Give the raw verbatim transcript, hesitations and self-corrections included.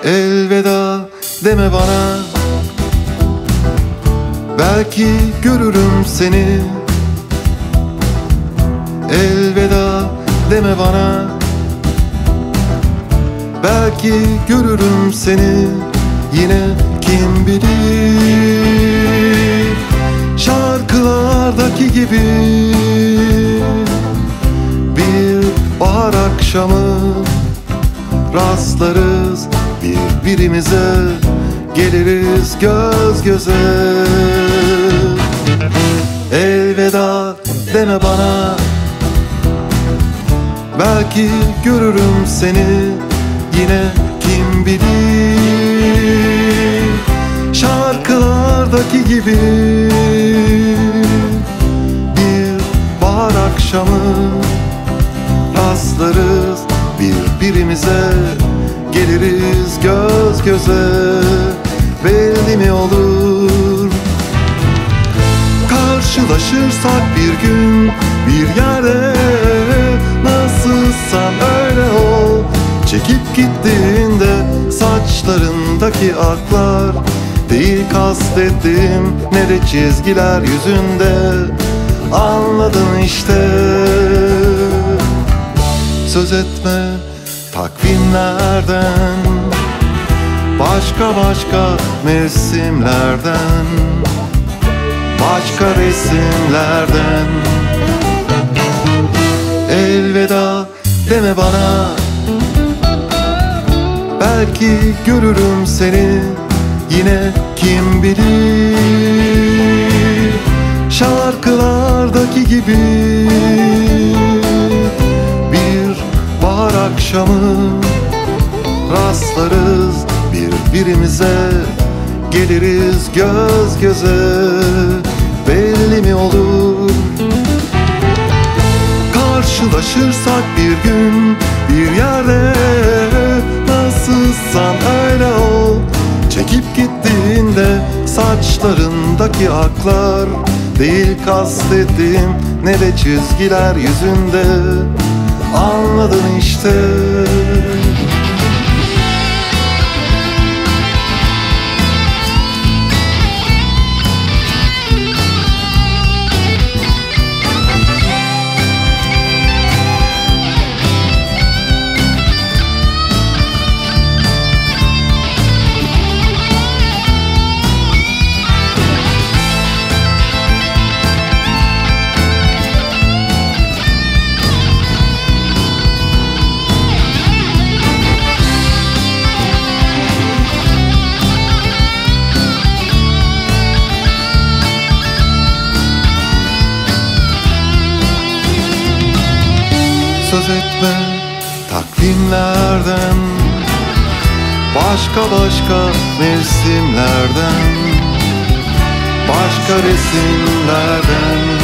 Elveda deme bana, belki görürüm seni. Elveda deme bana, belki görürüm seni. Yine kim bilir, şarkılardaki gibi bir bahar akşamı rastlarız birbirimize, geliriz göz göze. Elveda deme bana, belki görürüm seni. Yine kim bilir, şarkılardaki gibi bir bahar akşamı rastlarız birbirimize, geliriz göz göze. Belli mi olur, karşılaşırsak bir gün bir yerde, nasılsan öyle ol. Çekip gittiğinde saçlarındaki aklar değil kastettiğim, ne de çizgiler yüzünde. Anladın işte. Söz etme takvimlerden, başka başka mevsimlerden, başka resimlerden. Elveda deme bana, belki görürüm seni. Yine kim bilir, şarkılardaki gibi bir bahar akşamı rastlarız birbirimize, geliriz göz göze. Belli mi olur, karşılaşırsak bir gün bir yerde, nasılsan öyle ol. Çekip gittiğinde saçlarındaki aklar değil kastettiğim, ne de çizgiler yüzünde. Anladın işte. Söz etme takvimlerden, başka başka mevsimlerden, başka resimlerden.